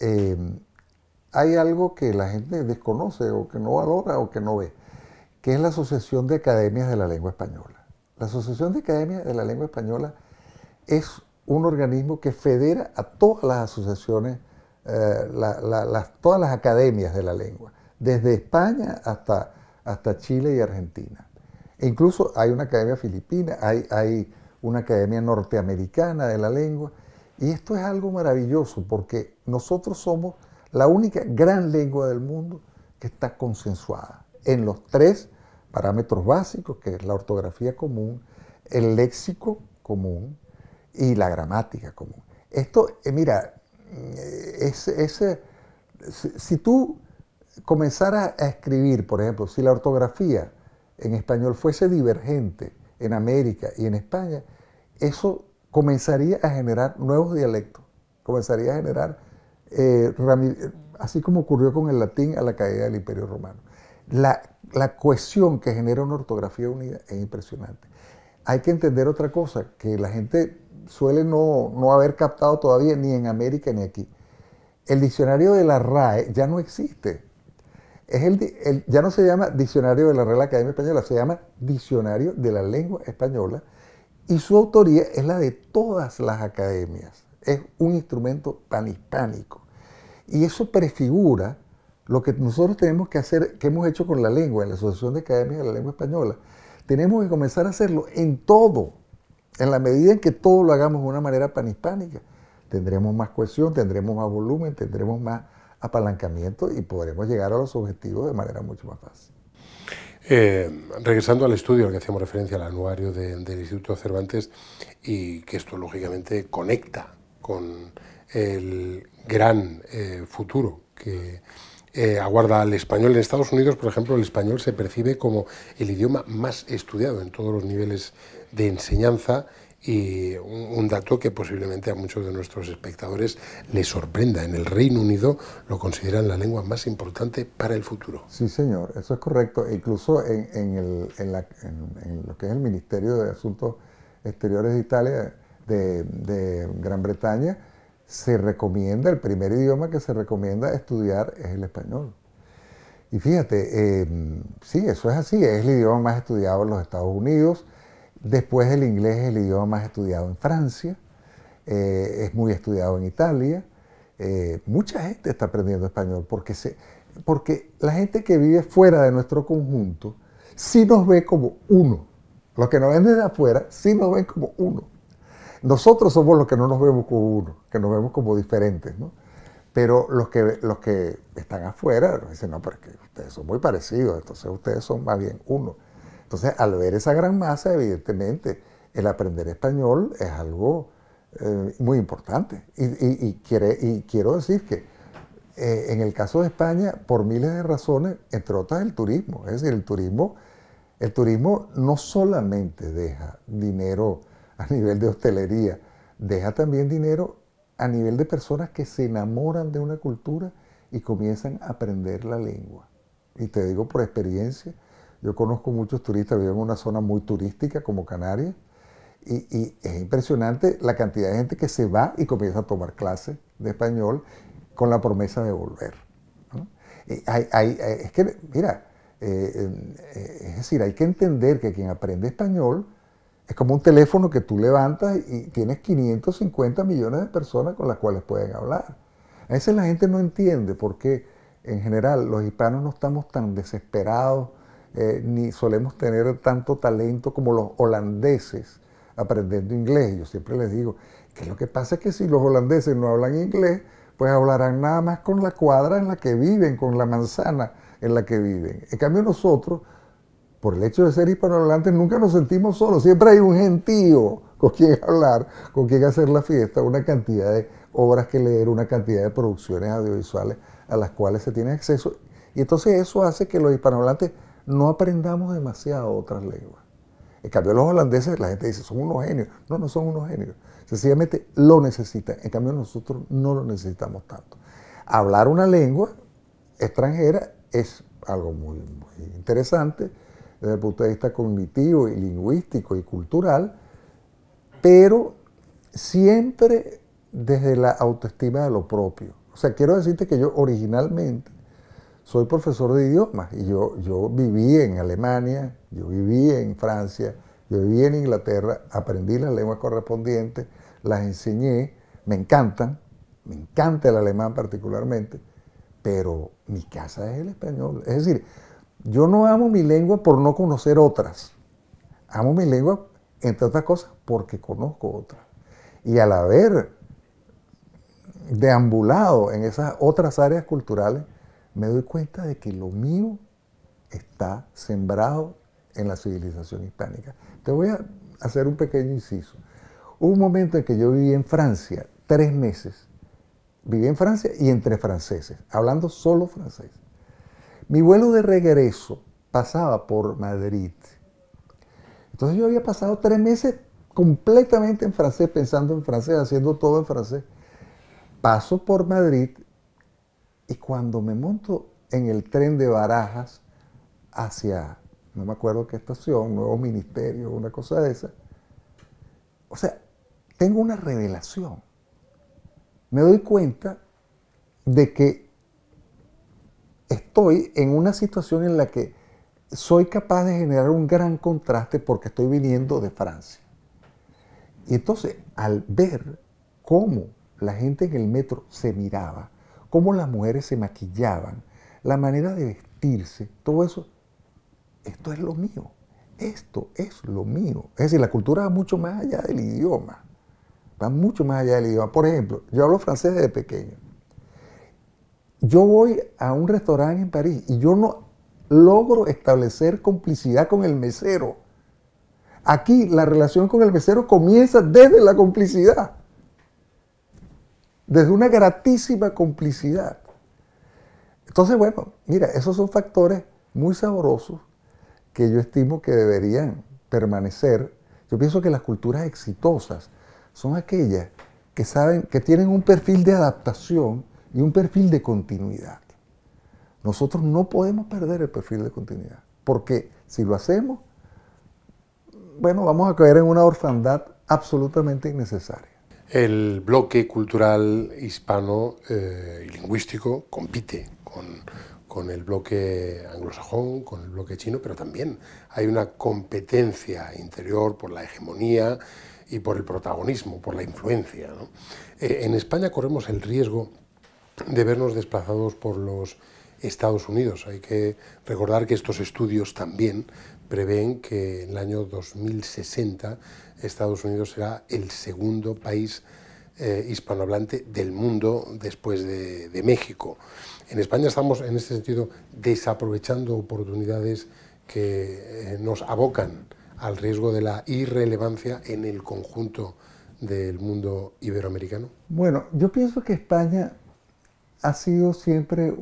hay algo que la gente desconoce o que no valora o que no ve, que es la Asociación de Academias de la Lengua Española. La Asociación de Academias de la Lengua Española es un organismo que federa a todas las asociaciones, todas las academias de la lengua, desde España hasta Chile y Argentina. E incluso hay una academia filipina, hay una academia norteamericana de la lengua, y esto es algo maravilloso porque nosotros somos la única gran lengua del mundo que está consensuada en los 3 parámetros básicos, que es la ortografía común, el léxico común y la gramática común. Esto, mira, si tú comenzaras a escribir, por ejemplo, si la ortografía en español fuese divergente en América y en España, eso comenzaría a generar nuevos dialectos, comenzaría a generar, así como ocurrió con el latín a la caída del Imperio Romano. La cohesión que genera una ortografía unida es impresionante. Hay que entender otra cosa, que la gente suele no haber captado todavía ni en América ni aquí. El diccionario de la RAE ya no existe. Ya no se llama Diccionario de la Real Academia Española, se llama Diccionario de la Lengua Española, y su autoría es la de todas las academias. Es un instrumento panhispánico. Y eso prefigura lo que nosotros tenemos que hacer, que hemos hecho con la lengua, en la Asociación de Academias de la Lengua Española. Tenemos que comenzar a hacerlo en todo. En la medida en que todo lo hagamos de una manera panhispánica, tendremos más cohesión, tendremos más volumen, tendremos más apalancamiento y podremos llegar a los objetivos de manera mucho más fácil. Regresando al estudio al que hacíamos referencia, al anuario del Instituto Cervantes, y que esto lógicamente conecta con el gran futuro que aguarda al español. En Estados Unidos, por ejemplo, el español se percibe como el idioma más estudiado en todos los niveles de enseñanza, y un dato que posiblemente a muchos de nuestros espectadores les sorprenda. En el Reino Unido lo consideran la lengua más importante para el futuro. Sí, señor, eso es correcto. E incluso en lo que es el Ministerio de Asuntos Exteriores de Italia, de Gran Bretaña, se recomienda, el primer idioma que se recomienda estudiar es el español. Y fíjate, sí, eso es así, es el idioma más estudiado en los Estados Unidos. Después el inglés es el idioma más estudiado en Francia, es muy estudiado en Italia. Mucha gente está aprendiendo español porque la gente que vive fuera de nuestro conjunto sí nos ve como uno. Los que nos ven desde afuera sí nos ven como uno. Nosotros somos los que no nos vemos como uno, que nos vemos como diferentes, ¿no? Pero los que están afuera dicen, no, pero es que ustedes son muy parecidos, entonces ustedes son más bien uno. Entonces, al ver esa gran masa, evidentemente, el aprender español es algo muy importante. Y quiero decir que en el caso de España, por miles de razones, entre otras el turismo. Es decir, el turismo no solamente deja dinero a nivel de hostelería, deja también dinero a nivel de personas que se enamoran de una cultura y comienzan a aprender la lengua. Y te digo por experiencia, yo conozco muchos turistas, vivo en una zona muy turística como Canarias, y es impresionante la cantidad de gente que se va y comienza a tomar clases de español con la promesa de volver, ¿no? Es que, mira, es decir, hay que entender que quien aprende español es como un teléfono que tú levantas y tienes 550 millones de personas con las cuales pueden hablar. A veces la gente no entiende por qué, en general, los hispanos no estamos tan desesperados, ni solemos tener tanto talento como los holandeses aprendiendo inglés. Yo siempre les digo que lo que pasa es que si los holandeses no hablan inglés, pues hablarán nada más con la cuadra en la que viven, con la manzana en la que viven. En cambio nosotros, por el hecho de ser hispanohablantes, nunca nos sentimos solos. Siempre hay un gentío con quien hablar, con quien hacer la fiesta, una cantidad de obras que leer, una cantidad de producciones audiovisuales a las cuales se tiene acceso. Y entonces eso hace que los hispanohablantes no aprendamos demasiado otras lenguas. En cambio, los holandeses, la gente dice, son unos genios. No, no son unos genios. Sencillamente lo necesitan. En cambio, nosotros no lo necesitamos tanto. Hablar una lengua extranjera es algo muy interesante desde el punto de vista cognitivo y lingüístico y cultural, pero siempre desde la autoestima de lo propio. O sea, quiero decirte que yo originalmente soy profesor de idiomas y yo viví en Alemania, yo viví en Francia, Yo viví en Inglaterra, aprendí las lenguas correspondientes, las enseñé, me encantan, me encanta el alemán particularmente, pero mi casa es el español. Es decir, yo no amo mi lengua por no conocer otras. Amo mi lengua, entre otras cosas, porque conozco otras. Y al haber deambulado en esas otras áreas culturales, me doy cuenta de que lo mío está sembrado en la civilización hispánica. Te voy a hacer un pequeño inciso. Hubo un momento en que yo viví en Francia 3 meses. Viví en Francia y entre franceses, hablando solo francés. Mi vuelo de regreso pasaba por Madrid. Entonces yo había pasado 3 meses completamente en francés, pensando en francés, haciendo todo en francés. Paso por Madrid y cuando me monto en el tren de Barajas hacia, no me acuerdo qué estación, Nuevo Ministerio, una cosa de esa, o sea, tengo una revelación. Me doy cuenta de que estoy en una situación en la que soy capaz de generar un gran contraste porque estoy viniendo de Francia. Y entonces, al ver cómo la gente en el metro se miraba, cómo las mujeres se maquillaban, la manera de vestirse, todo eso, esto es lo mío. Esto es lo mío. Es decir, la cultura va mucho más allá del idioma. Va mucho más allá del idioma. Por ejemplo, yo hablo francés desde pequeño. Yo voy a un restaurante en París y yo no logro establecer complicidad con el mesero. Aquí la relación con el mesero comienza desde la complicidad. Desde una gratísima complicidad. Entonces, bueno, mira, esos son factores muy sabrosos que yo estimo que deberían permanecer. Yo pienso que las culturas exitosas son aquellas que saben, que tienen un perfil de adaptación y un perfil de continuidad. Nosotros no podemos perder el perfil de continuidad, porque si lo hacemos, bueno, vamos a caer en una orfandad absolutamente innecesaria. El bloque cultural hispano y lingüístico compite con el bloque anglosajón, con el bloque chino, pero también hay una competencia interior por la hegemonía y por el protagonismo, por la influencia, ¿no? En España corremos el riesgo de vernos desplazados por los Estados Unidos. Hay que recordar que estos estudios también prevén que en el año 2060 Estados Unidos será el segundo país hispanohablante del mundo después de México. En España estamos, en este sentido, desaprovechando oportunidades que nos abocan al riesgo de la irrelevancia en el conjunto del mundo iberoamericano. Bueno, yo pienso que España ha sido siempre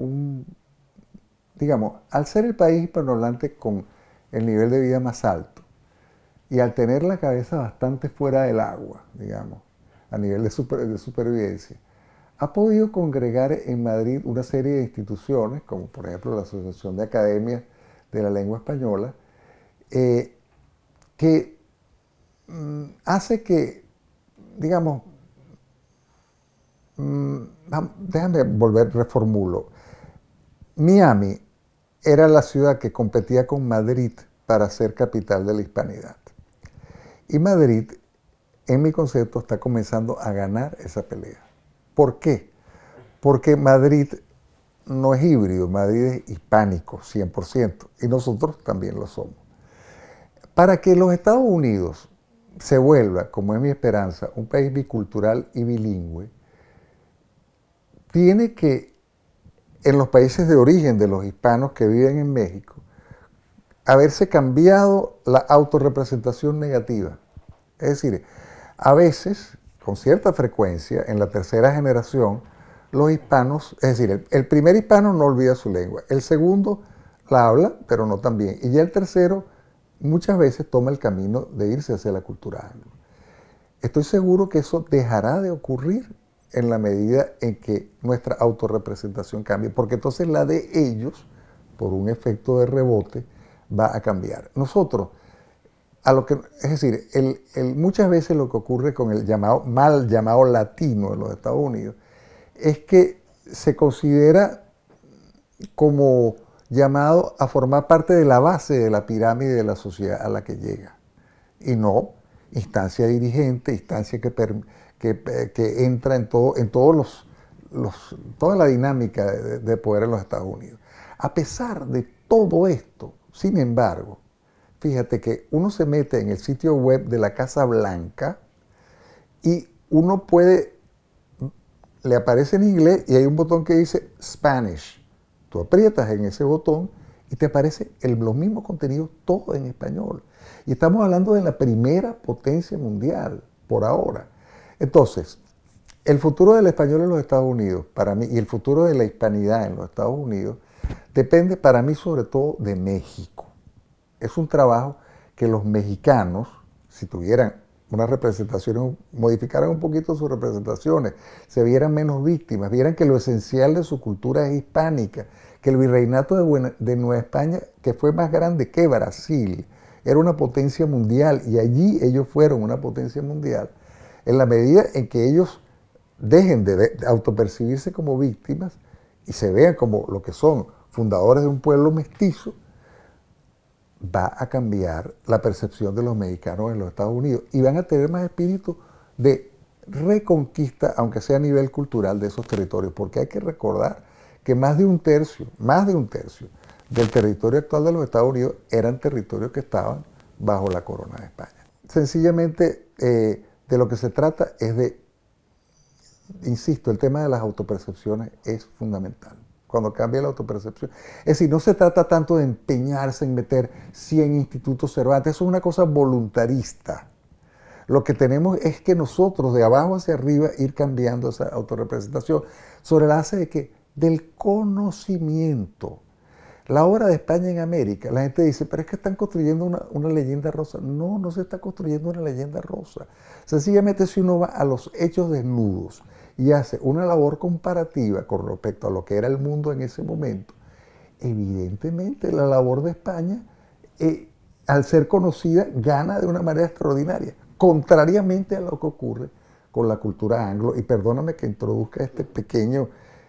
digamos, al ser el país hispanohablante con el nivel de vida más alto y al tener la cabeza bastante fuera del agua, digamos, a nivel de supervivencia, ha podido congregar en Madrid una serie de instituciones, como por ejemplo la Asociación de Academias de la Lengua Española, que hace que, digamos, déjame reformulo. Miami era la ciudad que competía con Madrid para ser capital de la hispanidad. Y Madrid, en mi concepto, está comenzando a ganar esa pelea. ¿Por qué? Porque Madrid no es híbrido, Madrid es hispánico, 100%, y nosotros también lo somos. Para que los Estados Unidos se vuelva, como es mi esperanza, un país bicultural y bilingüe, tiene que, en los países de origen de los hispanos que viven en México, haberse cambiado la autorrepresentación negativa. Es decir, a veces, con cierta frecuencia, en la tercera generación, los hispanos, es decir, el primer hispano no olvida su lengua, el segundo la habla, pero no tan bien, y ya el tercero muchas veces toma el camino de irse hacia la cultura anglo. Estoy seguro que eso dejará de ocurrir en la medida en que nuestra autorrepresentación cambie, porque entonces la de ellos, por un efecto de rebote, va a cambiar. Nosotros, es decir, muchas veces lo que ocurre con el mal llamado latino en los Estados Unidos es que se considera como llamado a formar parte de la base de la pirámide de la sociedad a la que llega. y no instancia dirigente, instancia que entra en todos toda la dinámica de poder en los Estados Unidos. A pesar de todo esto, sin embargo, fíjate que uno se mete en el sitio web de la Casa Blanca y uno le aparece en inglés y hay un botón que dice Spanish. Tú aprietas en ese botón y te aparece los mismos contenidos, todo en español. Y estamos hablando de la primera potencia mundial, por ahora. Entonces, el futuro del español en los Estados Unidos, para mí, y el futuro de la hispanidad en los Estados Unidos, depende para mí sobre todo de México. Es un trabajo que los mexicanos, si tuvieran unas representaciones, modificaran un poquito sus representaciones, se vieran menos víctimas, vieran que lo esencial de su cultura es hispánica, que el virreinato de Nueva España, que fue más grande que Brasil, era una potencia mundial y allí ellos fueron una potencia mundial. En la medida en que ellos dejen de autopercibirse como víctimas y se vean como lo que son fundadores de un pueblo mestizo, va a cambiar la percepción de los mexicanos en los Estados Unidos y van a tener más espíritu de reconquista, aunque sea a nivel cultural, de esos territorios, porque hay que recordar que más de un tercio del territorio actual de los Estados Unidos eran territorios que estaban bajo la corona de España. Sencillamente, de lo que se trata es de, insisto, el tema de las autopercepciones es fundamental. Cuando cambia la autopercepción. Es decir, no se trata tanto de empeñarse en meter 100 institutos Cervantes, eso es una cosa voluntarista. Lo que tenemos es que nosotros, de abajo hacia arriba, ir cambiando esa autorrepresentación sobre la base de que del conocimiento. La obra de España en América, la gente dice, pero es que están construyendo una leyenda rosa. No, no se está construyendo una leyenda rosa. Sencillamente si uno va a los hechos desnudos y hace una labor comparativa con respecto a lo que era el mundo en ese momento, evidentemente la labor de España, al ser conocida, gana de una manera extraordinaria, contrariamente a lo que ocurre con la cultura anglo. Y perdóname que introduzca este pequeño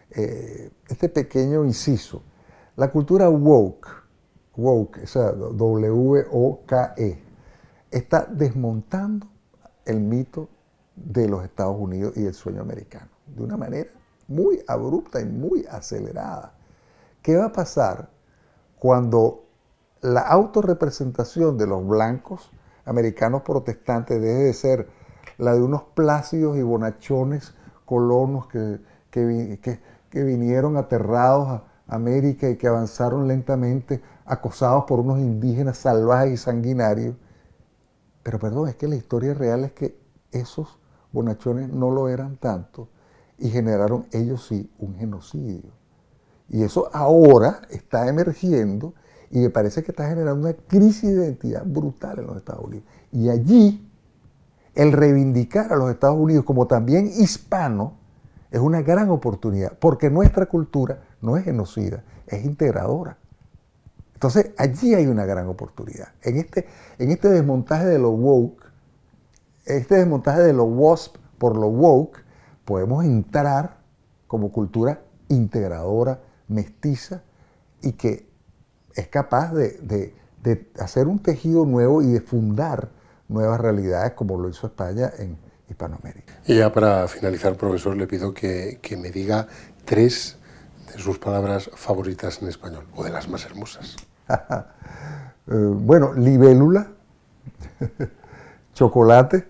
inciso. La cultura woke, o sea, W-O-K-E, está desmontando el mito de los Estados Unidos y el sueño americano, de una manera muy abrupta y muy acelerada. ¿Qué va a pasar cuando la autorrepresentación de los blancos americanos protestantes deje de ser la de unos plácidos y bonachones colonos que vinieron aterrados a América y que avanzaron lentamente, acosados por unos indígenas salvajes y sanguinarios? Pero perdón, es que la historia real es que esos bonachones no lo eran tanto y generaron ellos sí un genocidio. Y eso ahora está emergiendo y me parece que está generando una crisis de identidad brutal en los Estados Unidos. Y allí el reivindicar a los Estados Unidos como también hispano es una gran oportunidad, porque nuestra cultura no es genocida, es integradora. Entonces allí hay una gran oportunidad. En este desmontaje de lo woke, este desmontaje de lo WASP por lo woke, podemos entrar como cultura integradora, mestiza, y que es capaz de hacer un tejido nuevo y de fundar nuevas realidades como lo hizo España en Hispanoamérica. Y ya para finalizar, profesor, le pido que me diga 3 de sus palabras favoritas en español, o de las más hermosas. Bueno, libélula, chocolate,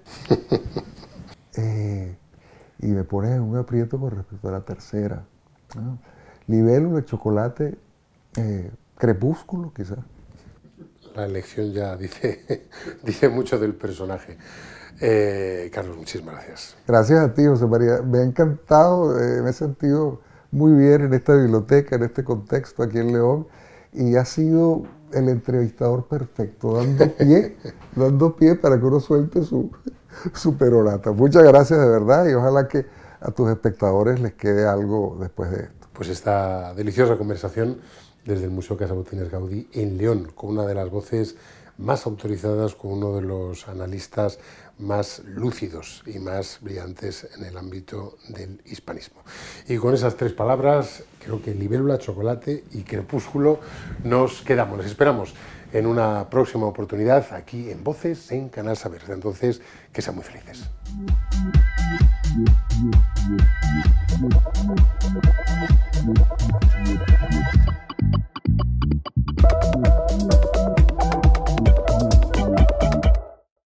y me pones en un aprieto con respecto a la tercera, ¿no? Libélula, chocolate, crepúsculo, quizás. La elección ya dice mucho del personaje. Carlos, muchísimas gracias. Gracias a ti, José María. Me ha encantado, me he sentido muy bien en esta biblioteca, en este contexto aquí en León, y ha sido el entrevistador perfecto, dando pie para que uno suelte su perorata. Muchas gracias de verdad y ojalá que a tus espectadores les quede algo después de esto. Pues esta deliciosa conversación desde el Museo Casa Botines Gaudí en León, con una de las voces más autorizadas, con uno de los analistas más lúcidos y más brillantes en el ámbito del hispanismo. Y con esas tres palabras, creo que Libélula, Chocolate y Crepúsculo nos quedamos. Les esperamos en una próxima oportunidad aquí en Voces en Canal Saber. Entonces, que sean muy felices.